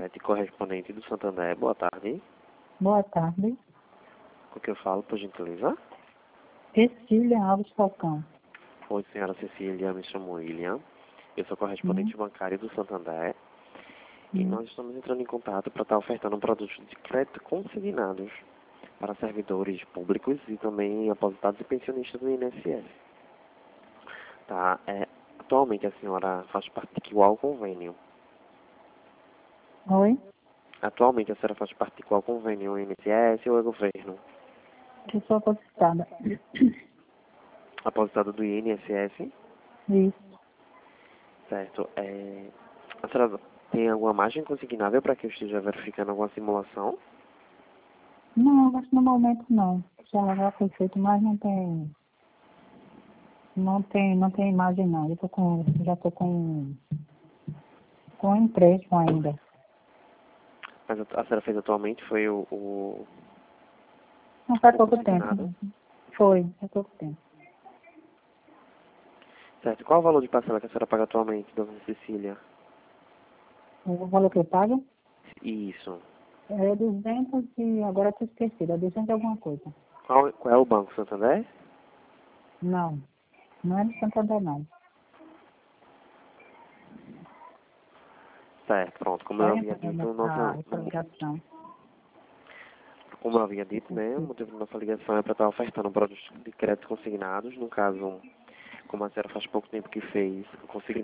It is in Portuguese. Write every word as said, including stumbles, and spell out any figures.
sete, correspondente do Santander. Boa tarde. Boa tarde. Com que eu falo, por gentileza? Cecília Alves Falcão. Oi, senhora Cecília, me chamo William. Eu sou correspondente Hum. bancário do Santander. E Hum. nós estamos entrando em contato para estar ofertando produtos de crédito consignados para servidores públicos e também aposentados e pensionistas do I N S S. Tá? É, atualmente a senhora faz parte de qual convênio? Oi? Atualmente a senhora faz parte de qual convênio? O I N S S ou é governo? Eu sou aposentada. Aposentado do I N S S? Isso. Certo. É, a senhora tem alguma margem consignável para que eu esteja verificando alguma simulação? Não, acho que no momento não. Já, já foi feito, mas não tem. Não tem, não tem imagem não. Eu tô com, já tô com, com empréstimo ainda. Mas a, a senhora fez atualmente foi o, o, Não faz o pouco tempo. consignado? Foi, faz pouco tempo. Certo. Qual o valor de parcela que a senhora paga atualmente, dona Cecília? O valor que eu pago Isso. é duzentos e agora eu tô esquecida. É duzentos e alguma coisa. Qual, qual é o banco, Santander? Não, não é de Santander não. Certo, pronto. Como eu Vai havia entrar dito, nessa nossa, essa ligação. como eu havia dito, né, o motivo da nossa ligação é para estar ofertando produtos de crédito consignados. No caso, como a senhora faz pouco tempo que fez, consignado